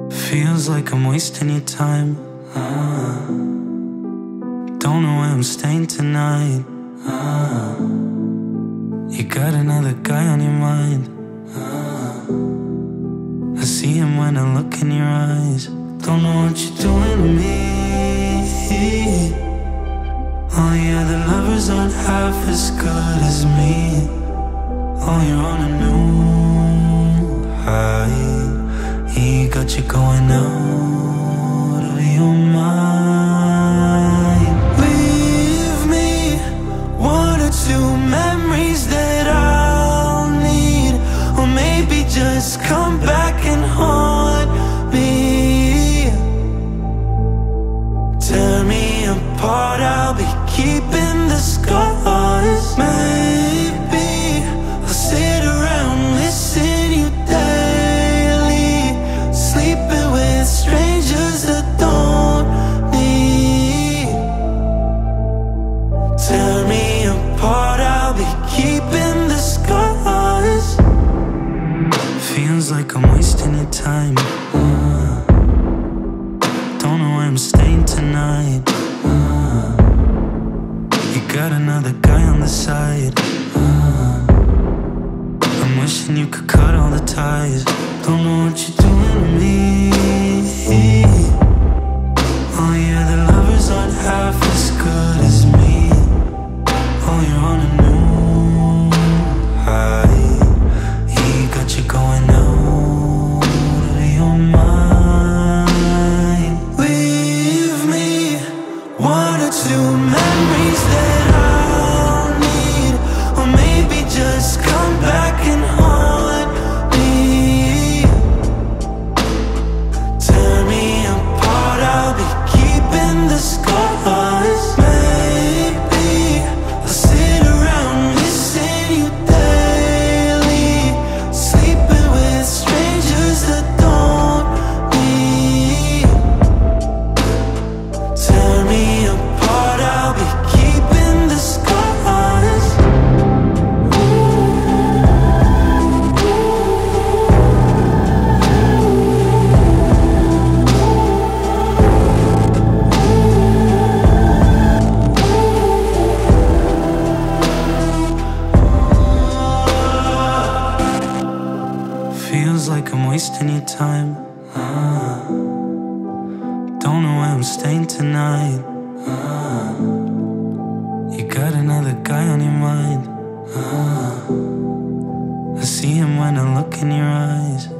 Feels like I'm wasting your time. Don't know where I'm staying tonight. You got another guy on your mind. I see him when I look in your eyes. Don't know what you're doing to me. All the other lovers aren't half as good as me. Oh, you're on a new high. He got you going out of your mind. Leave me one or two memories that I'll need, or maybe just come back and haunt me. Tear me apart, I'll be keeping the scars. Maybe I'll sit around missing you daily, sleeping with strangers that don't need. Tear me apart, I'll be keeping the scars. Feels like I'm wasting your time. Don't know where I'm staying tonight. You got another guy on the side. I'm wishing you could cut all the ties. Don't know what you're doing to me. All the other lovers aren't half as good as me. Oh, you're on a new high. He got you going out of your mind. Leave me one or two memories that I'll need, or maybe just come back and haunt me. Tear me apart, I'll be keeping the scars. Maybe I'll sit around missing you daily, sleeping with strangers that don't need. Tear me apart, I'll be keeping the scars. Feels like I'm wasting your time. Don't know where I'm staying tonight. You got another guy on your mind. I see him when I look in your eyes.